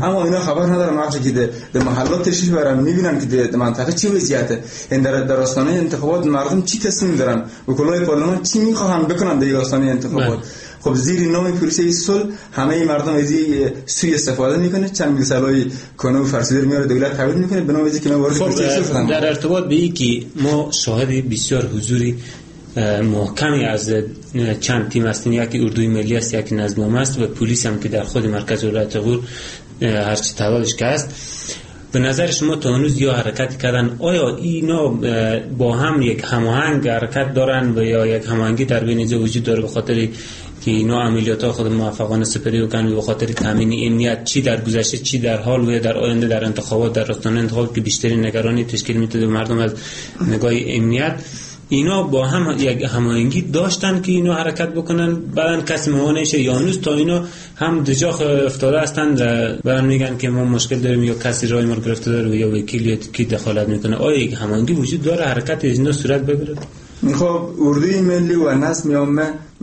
اما اینا خبر ندارن وقتی که در محلات تشریف برن میبینن که در منطقه چی وضعیته، این در آستانه انتخابات مردم چی تصمیم دارن، وکلای پارلمان چی میخوان بکنن در آستانه انتخابات. خب زیر نام پروسه صلح همه مردم از سوی استفاده میکنه، چند مثالای کنه و فرسوده میاره دولت تایید میکنه به نام که ما وارد پروسه صلح شدن. در ارتباط به اینکه ما شاهد بسیار حضوری محکمی از چند تیم هستیم، یکی اردوی ملی است، یکی نظم عام است و پلیس هم که در خود مرکز ولایت غور هرچی تعدادش که است. به نظر شما تا هنوز یا حرکت کردن، آیا اینا با هم یک هماهنگ حرکت دارن و یا یک هماهنگی در بین اینجا وجود داره به خاطر که اینا عملیات خود موفقانه سپری بکنن به خاطر تامین امنیت، چی در گذشته چی در حال و در آینده در انتخابات، در راستانه انتخابات که بیشترین نگرانی تشکیل میده مردم از نگاه امنیت، اینا با هم یک هماهنگی داشتن که اینا حرکت بکنن بعدن کسی مهانه شه، یا هنوز تا اینا هم دجاخ افتاده هستند برن میگن که ما مشکل داریم یا کسی رای ما گرفته داره یا وکیل یا کی دخالت میکنه؟ آیا یک هماهنگی وجود داره حرکت اینا صورت بگیره؟ خب اردوی ملی و نظم عام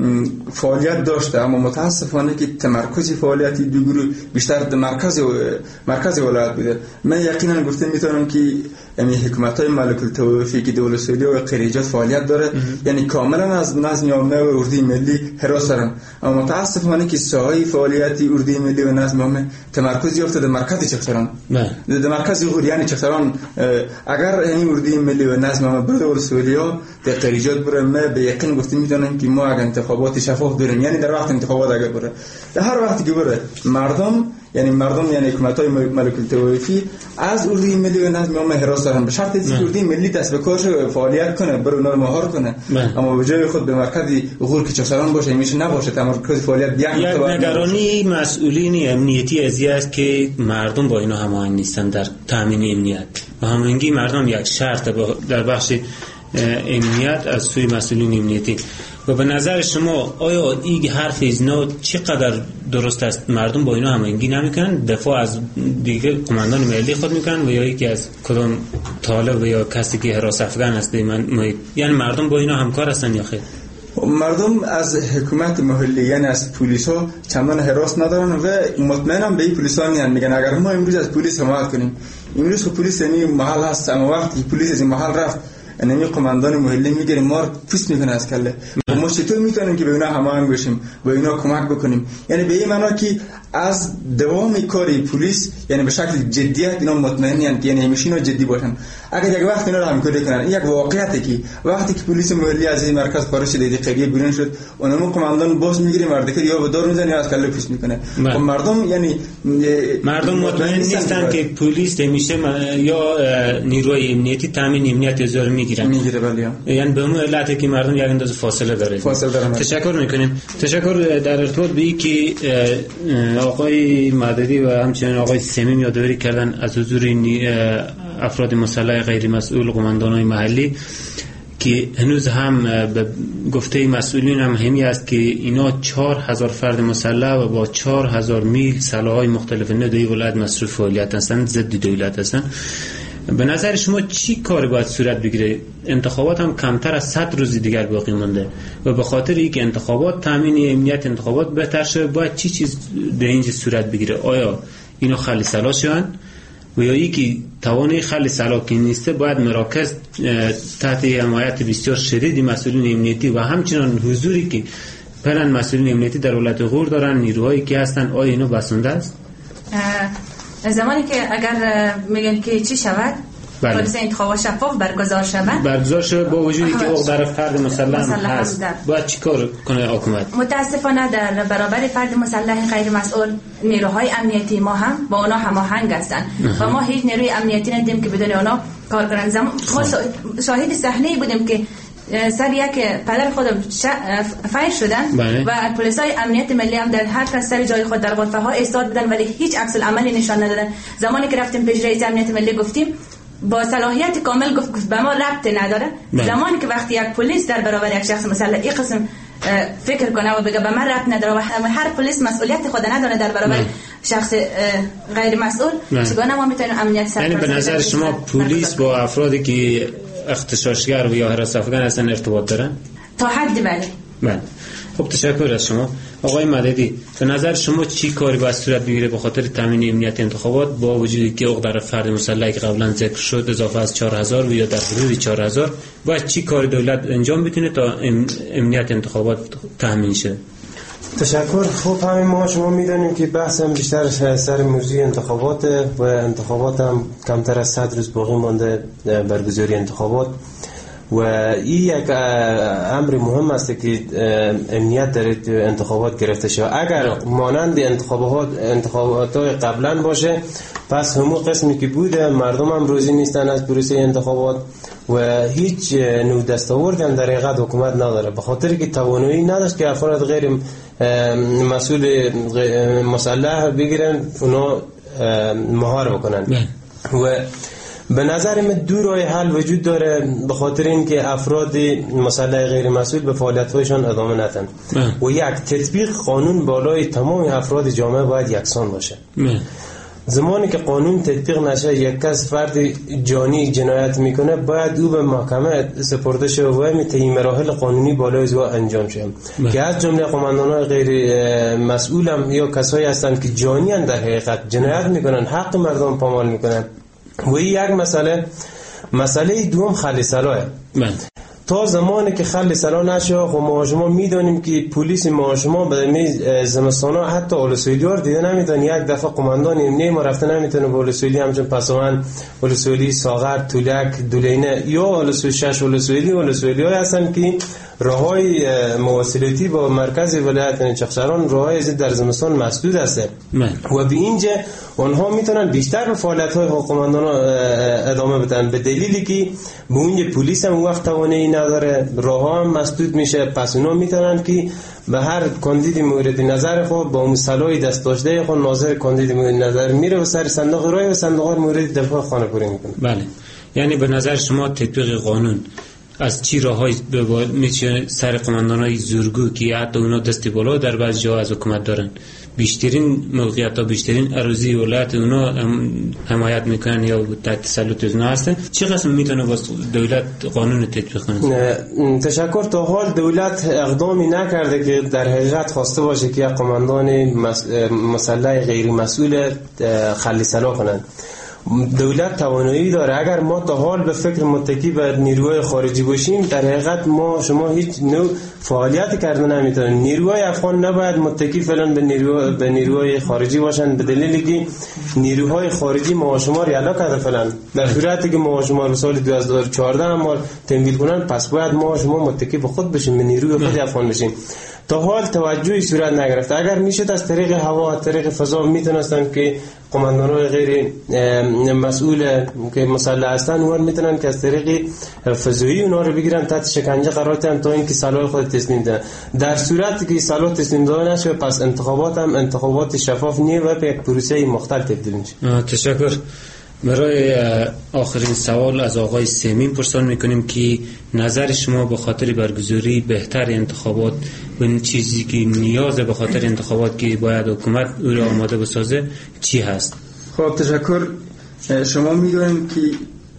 فعالیت داشته، اما متاسفانه که تمرکز فعالیتی دو گروه بیشتر در مرکز ولایت بوده. من یقینا گفته میتونم که یعنی حکومت‌های ملک التوفیق که دولت سعودی و قریجات فعالیت داره، یعنی کاملا از نظم عام و اردوی ملی حراس دارن، اما متاسفانه که ساحه فعالیتی اردوی ملی و نظم عام تمرکز یافته در مرکز چختران، در مرکز غور. یعنی چختران اگر این اردوی ملی و نظم عام برای دولت سعودی در قریجات بره، ما به یقین گفته میتونم که ما اگر انتخابات شفاف داریم، یعنی در وقت انتخابات اگر بره، در هر وقتی که بره مردم یعنی حکومت‌های ملک التوفیق از اردوی ملی و نظم عام حراس دارن، به شرط اینکه اردوی ملی دست به کارش فعالیت کنه، بر اونها مهار کنه، اما به جای خود به مرکز غور که چختران باشه میشه نباشه، تمرکز فعالیت یک نگرانی مسئولین امنیتی ازی است که مردم با اینا هماهنگ نیستن در تامین امنیت و هماهنگی مردم یک شرط در بخش امنیت از سوی مسئولین امنیتی. و به نظر شما آیا این حرف اینا چقدر درست است؟ مردم با اینا هماهنگی نمیکنن، دفاع از دیگه قماندان ملی خود میکنن و یا یکی از کدام طالب یا کسی که حراس افغان است؟ یعنی مردم با اینا همکار هستن یا خیر؟ مردم از حکومت محلی یعنی از پلیس ها چندان حراس ندارن و مطمئنم به این پلیس ها میگن اگر ما امروز از پلیس حمایت کنیم، امروز خب پلیس یعنی محل هست، اما وقتی پلیس از این محل رفت یعنی قماندان محلی میگیره ما رو پوست میکنه از کله، ما چطور میتونیم که به اینا هماهنگ بشیم، به اینا کمک بکنیم؟ یعنی به این معنا که از دوام کاری پلیس یعنی به شکل جدیت اینا مطمئنن که یعنی همیشه اینا جدی باشن. اگر یک وقت اینا رو همکاری کنن، یک واقعیته که وقتی که پلیس محلی از این مرکز خارج شد دیگه قریه بیرون شد، اونم قماندان باز میگیره مردکه یا به دار میزنه یا از کله پوست میکنه. خب مردم یعنی مردم مطمئن نیستن که پلیس همیشه یا نیروی امنیتی تامین امنیت ازار میگیره ولی یعنی به اون علته که مردم یک اندازه فاصله داره. تشکر میکنیم. تشکر در ارتباط به اینکه آقای مددی و همچنین آقای سمیم یادآوری کردن از حضور افراد مسلح غیر مسئول قماندان‌های محلی که هنوز هم به گفته مسئولین هم همی است که اینا 4000 فرد مسلح و با 4000 میل سلاح‌های مختلف ندوی ولایت مصروف فعالیت هستند، ضد دولت هستند. به نظر شما چی کار باید صورت بگیره؟ انتخابات هم کمتر از 100 روز دیگر باقی مونده و به خاطر اینکه انتخابات تامین امنیت انتخابات بهتر شه باید چی چیز در اینجا صورت بگیره؟ آیا اینا خلی سلاح شوند و یا اینکه توانه خلی سلاح که نیسته باید مراکز تحت حمایت بسیار شدیدی مسئولین امنیتی و همچنان حضوری که پلن مسئولین امنیتی در ولایت غور دارن، نیروهایی که هستن، آیا اینا بسنده است؟ زمانی که اگر میگن که چی شود پروسه انتخابات شفاف برگزار شود با وجودی که او در فرد مسلح هست باید چیکار کنه حکومت؟ متاسفانه در برابر فرد مسلح غیر مسئول نیروهای امنیتی ما هم با اونا هماهنگ هستند و ما هیچ نیروی امنیتی ندیدیم که بدون اونا کار کنن. ما شاهد صحنه بودیم که سر یک پدر خودم فایر شدن و پلیسای امنیت ملی هم در هر کس سر جای خود در غرفه ها ایستاد بودن ولی هیچ عکس العملی نشان ندادن. زمانی که رفتیم پیش رئیس امنیت ملی گفتیم با صلاحیت کامل گفت به ما ربط نداره. زمانی که وقتی یک پلیس در برابر یک شخص مسلح این قسم فکر کنه و بگه به من ربط نداره و هر پلیس مسئولیت خود نداره در برابر شخص غیر مسئول، چگونه ما میتونیم امنیت سرپرست؟ یعنی به نظر شما پلیس با افرادی که اغتشاشگر و یا حراس افغان هستن ارتباط دارن؟ تا حدی بله. خب تشکر از شما. آقای مددی به نظر شما چی کاری باید صورت بگیره به خاطر تامین امنیت انتخابات با وجودی که عقدر فرد مسلح که قبلا ذکر شد اضافه از 4000 یا در حدود 4000 باید چی کاری دولت انجام بتونه تا امنیت انتخابات تامین شه؟ تشکر. خب همین ما شما میدونیم که بحث هم بیشتر سر موضوع انتخابات و انتخابات هم کمتر از 100 روز باقی مانده برگزاری انتخابات و این یک امر مهم است که امنیت در انتخابات گرفته شود. اگر مانند انتخابات قبلا باشه پس همون قسمی که بوده مردم هم روزی نیستن از پروسه انتخابات و هیچ نوع دستاوردی هم در حقیقت حکومت نداره، به خاطر که توانایی نداشت که افراد غیر مسئول مسلح بگیرن اونا مهار بکنن و به نظر من دو راه حل وجود داره به خاطر اینکه افراد مسلح غیر مسئول به فعالیت‌هایشان ادامه ندن و یک تطبیق قانون بالای تمام افراد جامعه باید یکسان باشه. زمانی که قانون تطبیق نشه یک کس فرد جانی جنایت میکنه باید او به محکمه سپرده شه و این مراحل قانونی بالای او انجام شه که از جمله قماندانان غیر مسئول هم یا کسایی هستند که جانی در حقیقت جنایت میکنن حق مردم پامال میکنن و این یک مسئله دوم خلی سلاحه. تا زمانی که خلی سلاح نشه خب ما شما میدونیم که پلیس ما شما به زمستانا حتی اولسویلیار دیده نمیتونه، یک دفعه قماندان امنیه ما رفته نمیتونه به اولسویلی همچون پسوان اولسویلی ساغر تولک دولینه یا اولسویلی 6 اولسویلی های هستن که راههای مواصلاتی با مرکز ولایت چخشران راههای در زمستان مسدود است و به اینجا آنها میتونن بیشتر به فعالیت‌های قماندان ادامه بدن به دلیلی که به اونجا پلیس هم وقت توانایی نداره، راهها هم مسدود میشه، پس اونا میتونن که به هر کاندید مورد نظر خود با اون سلاحی دست داشته خود ناظر کاندید مورد نظر میره و سر صندوق رای و صندوق مورد دفاع خانه پوری میکنه. بله، یعنی به نظر شما تطبیق قانون از چی راههای میشه سر قماندانای زورگو که حتی اونا دست بالا در بعضی جا از حکومت دارن، بیشترین موقعیت ها بیشترین اراضی ولایت اونا حمایت میکنن یا تحت تسلط اونا هستن، چه قسم میتونه با دولت قانون تطبیق کنه؟ تشکر. تا حال دولت اقدامی نکرده که در حقیقت خواسته باشه که قماندان مسلح غیر مسئول خلی سلاح کنن. دولت توانایی داره. اگر ما تا حال به فکر متکی به نیروهای خارجی باشیم در حقیقت ما شما هیچ نوع فعالیت کردن نمیتونن. نیروهای افغان نباید متکی فعلا به نیروهای خارجی باشن به دلیلی که نیروهای خارجی ما شما ریالا کرده فعلا در صورتی که ما شما رو سال 2014 ما تمویل کنن پس باید ما شما متکی به خود بشیم به نیروی خود افغان بشیم. تا حال توجهی صورت نگرفته. اگر میشد از طریق هوا از طریق فضا میتونستن که قماندانای غیر مسئول که مسلح هستن اون میتونن که از طریق فضایی اونا رو بگیرن تحت شکنجه قرار بدن تا اینکه سلاح خود تسلیم دادن. در صورتی که سلاح تسلیم داده نشه پس انتخابات هم انتخابات شفاف نیست و به یک پروسه مختلف تبدیل میشه. تشکر. برای آخرین سوال از آقای سیمین پرسان میکنیم که نظر شما به خاطر برگزاری بهتر انتخابات و این چیزی که نیاز به خاطر انتخابات که باید حکومت او را آماده بسازه چی هست؟ خب تشکر. شما میدونید که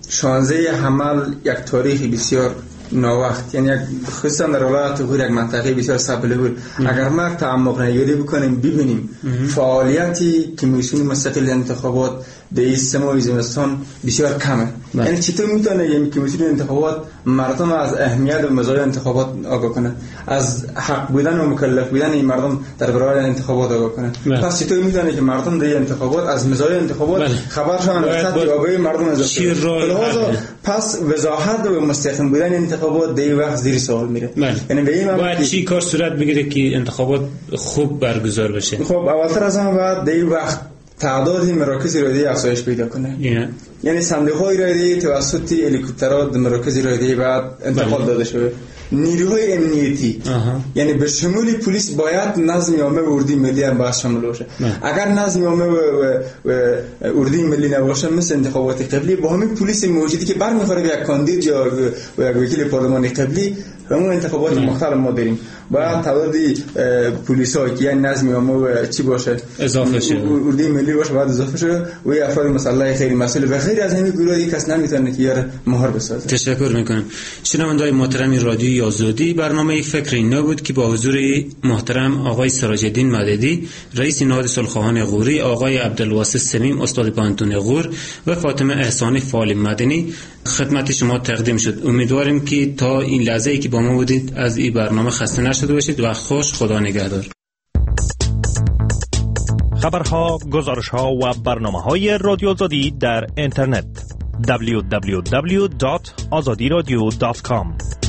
16 حمل یک تاریخ بسیار ناوقت، یعنی خصوصا در ولایت غور یک منطقه بسیار سبله بود. اگر ما تعمق نگری بکنیم ببینیم فعالیتی کمیسیون مستقل انتخابات در این 3 ماه زمستان بسیار کمه. یعنی چطور میتونه یک کمیسیون انتخابات مردم از اهمیت و مزایای انتخابات آگاه کنه، از حق بودن و مکلف بودن این مردم در برابر انتخابات آگاه کنه؟ پس چطور میتونه که مردم در انتخابات از مزایای انتخابات خبرشان از آگاهی مردم از لحاظ پس وضاحت و مستحکم بودن انتخابات در وقت زیر سوال میره. یعنی به این باید چی کار صورت بگیره که انتخابات خوب برگزار بشه؟ خب اولتر از همه باید در وقت تعداد مراکز رایده‌ای افزایش پیدا کنه. یعنی صندوق‌های رایده‌ای توسط هلیکوپترها مراکز رایده‌ای بعد انتقال داده شده. نیروهای امنیتی یعنی به شمول پلیس باید نظم عامه و اردوی ملی هم باید شامل باشه. اگر نظم عامه و اردوی ملی نباشه مثل انتخابات قبلی با همین پلیس موجودی که برمیخوره به یک کاندید یا یک وکیل پارلمانی قبلی و اون انتخابات مختلف ما داریم باید تعدادی پلیسا که یعنی نظم عام چی باشه اضافه شه، اردوی ملی باشه باید اضافه شه و یه افراد مسلح خیلی مسئول و غیر از همین گروه کس نمیتونه که یار مهار بسازه. تشکر میکنم. شنوندگان محترم رادیوی آزادی، برنامه فکر اینا بود که با حضور محترم آقای سراج الدین مددی، رئیس نهاد صلح‌خواهان غوری، آقای عبدالواسط سمیم استاد پانتون غور و فاطمه احسانی فعال مدنی خدمت شما تقدیم شد. امیدواریم که تا این لحظه‌ای که با ما بودید از این برنامه خسته نشده باشید. وقت خوش، خدا نگهدار. خبرها، گزارش‌ها و برنامه‌های رادیو آزادی در اینترنت www.azadiradio.com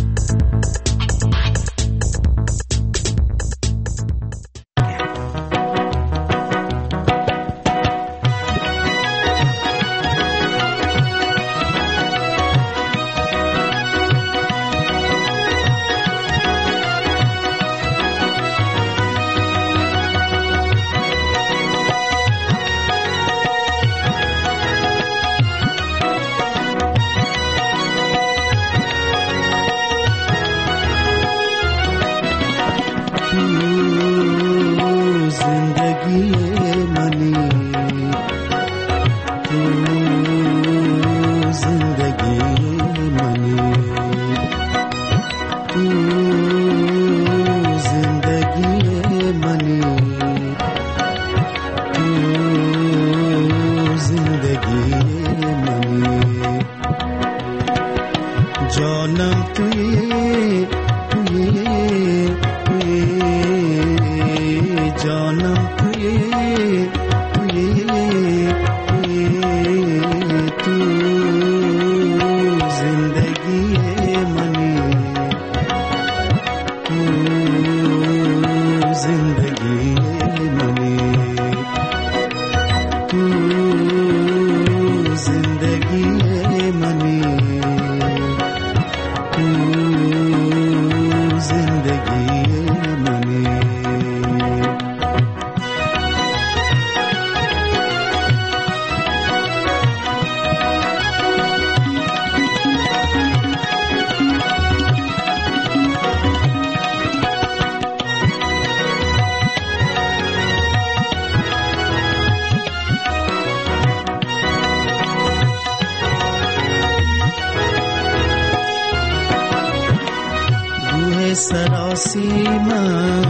سراسیما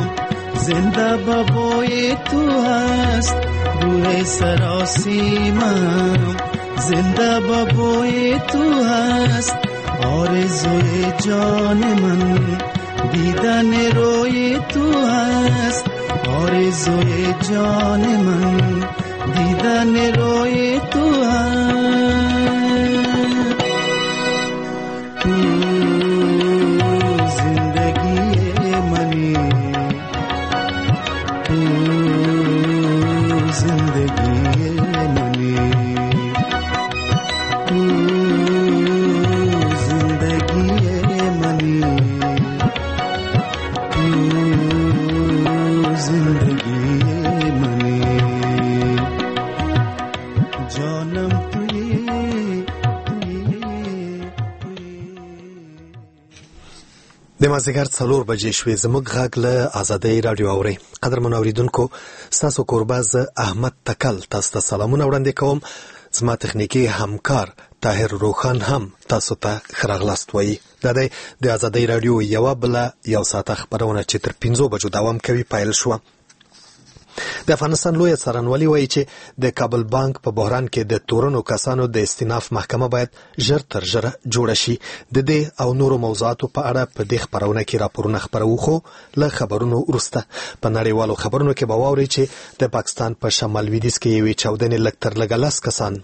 زنده بابای تو هست، روح سراسیما زنده بابای تو هست، آرزوی جان من دیدن روی تو هست، آرزوی جان من دیدن روی تو هست. د مازدیګر 4 بجې شوې. زموږ غږ له ازادۍ راډیو اورئ. قدرمنو اوریدونکو، ستاسو کوربه زه احمد تکل تاسو ته سلامونه وړاندې کوم. زما تخنیکي همکار طاهر روخان هم تاسو ته ښه راغلاست وایي. دا دی د ازادۍ راډیو یوه بله یو ساعته خپرونه چې تر 5 بجو دوام کوي پیل شوه. د افغانستان لویه څارنوالي وایي چې د کابل بانک په بحران کې د تورنو کسانو د استیناف محکمه باید ژر تر ژره جوړه شي. د دې او نورو موضوعاتو په اړه په دې خپرونه کې راپورونه خپروو، خو له خبرونو وروسته په نړیوالو خبرونو کې به واورئ چې د پاکستان په شمال لویدیځ کې یوې چاودنې لږ تر لږه 10 کسان